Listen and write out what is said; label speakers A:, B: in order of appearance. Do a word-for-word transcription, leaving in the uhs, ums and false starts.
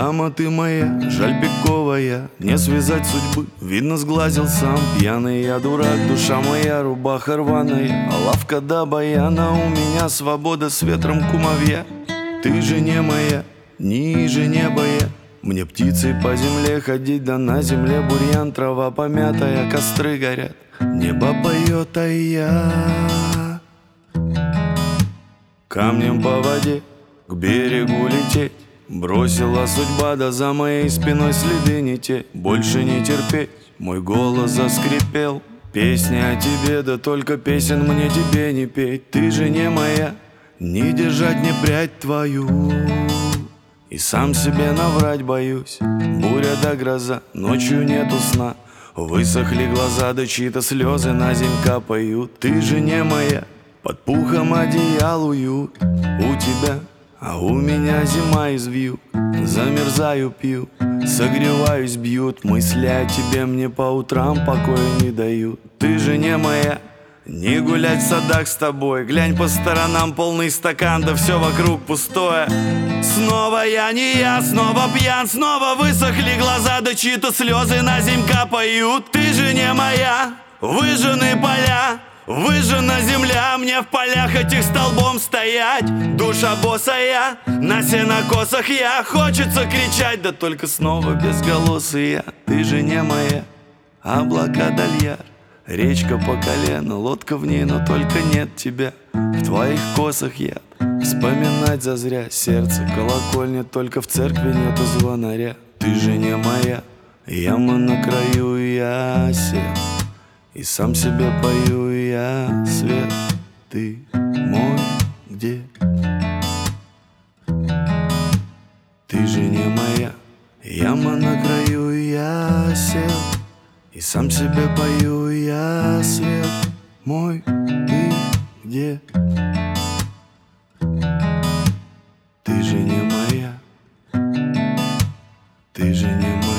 A: Дама ты моя, жаль пиковая, не связать судьбы, видно сглазил сам. Пьяный я дурак, душа моя, рубаха рваная, а лавка до баяна. У меня свобода с ветром кумовья. Ты же не моя, ниже неба я. Мне птицей по земле ходить, да на земле бурьян. Трава помятая, костры горят, небо поет, а я камнем по воде к берегу лететь. Бросила судьба, да за моей спиной следы не те. Больше не терпеть, мой голос заскрипел. Песни о тебе, да только песен мне тебе не петь. Ты же не моя, не держать не прядь твою. И сам себе наврать боюсь. Буря да гроза, ночью нету сна. Высохли глаза, да чьи-то слезы на земь капают. Ты же не моя, под пухом одеял уют. У тебя, а у меня зима из вьюг. Замерзаю, пью, согреваюсь, бьют. Мысли о тебе мне по утрам покоя не дают. Ты же не моя, не гулять в садах с тобой. Глянь по сторонам, полный стакан, да все вокруг пустое. Снова я не я, снова пьян, снова высохли глаза, да чьи-то слезы на земь капают. Ты же не моя, выжжены поля, выжжена земля, мне в полях этих столбом стоять. Душа босая, на сенокосах я. Хочется кричать, да только снова безголосый я. Ты же не моя, облака дальяр, речка по колено, лодка в ней, но только нет тебя. В твоих косах я вспоминать зазря. Сердце колокольня, только в церкви нету звонаря. Ты же не моя, яма на краю, я сел и сам себе пою я. Свет, ты мой где? Ты же не моя, яма на краю, я сел и сам себе пою я. Свет мой, ты где? Ты же не моя, ты же не моя.